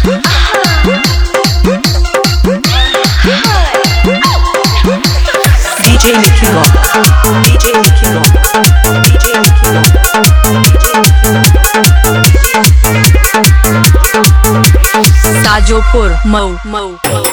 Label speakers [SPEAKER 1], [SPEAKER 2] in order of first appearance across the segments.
[SPEAKER 1] DJ Nicky Rock, DJ Nicky Rock, DJ Nicky Rock, Tajopur, Mau, Mau, Mau.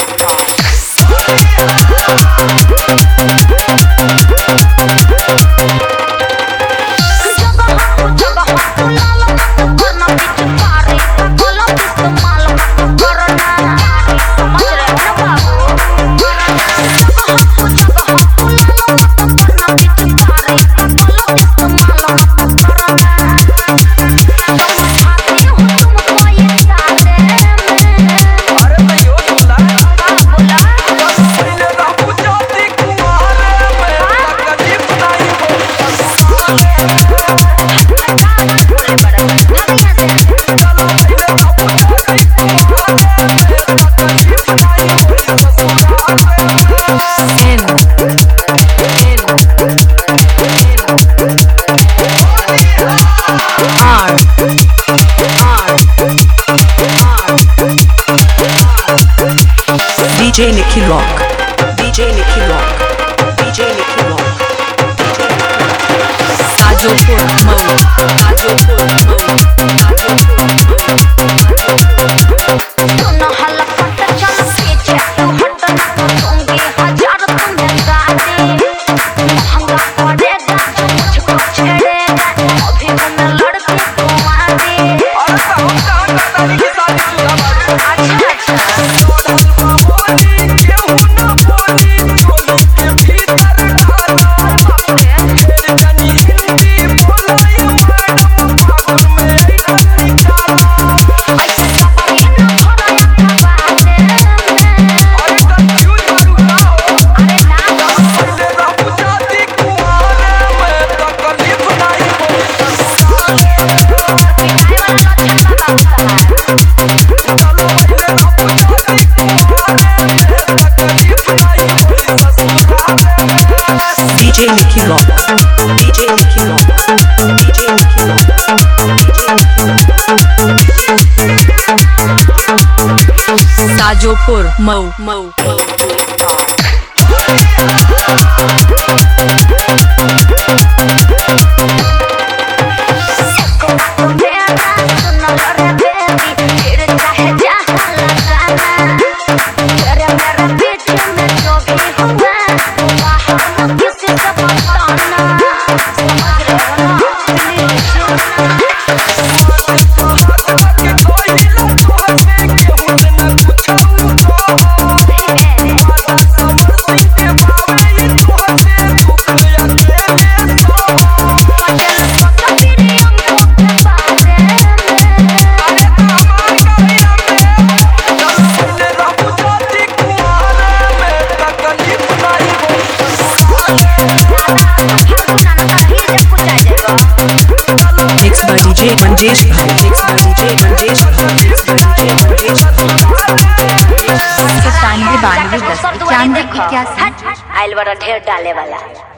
[SPEAKER 1] DJ Nicky Rock, DJ Nicky Rock, DJ Nicky Rock, Tajopur, Mau, Tajopur, Mau, Tajopur,
[SPEAKER 2] सुनो हल्ला पट्टा चल पीछे तू हट ना दूंगी हजार तुम्हें गाली महंगा पड़ेगा जो मुझको छेड़ेगा अभी मैं लड़की को मारी
[SPEAKER 1] DJ Nicky Rock, DJ Nicky Rock, DJ Nicky Rock, Tajopur, Mau, Mau, Mau. Mixed by DJ Manjesh Bhai, mixed by DJ Manjesh Bhai, mixed by DJ Manjesh Bhai.
[SPEAKER 3] चांदी 92 10 चांदी 81
[SPEAKER 2] आइल बड़ा ढेर डाले वाला।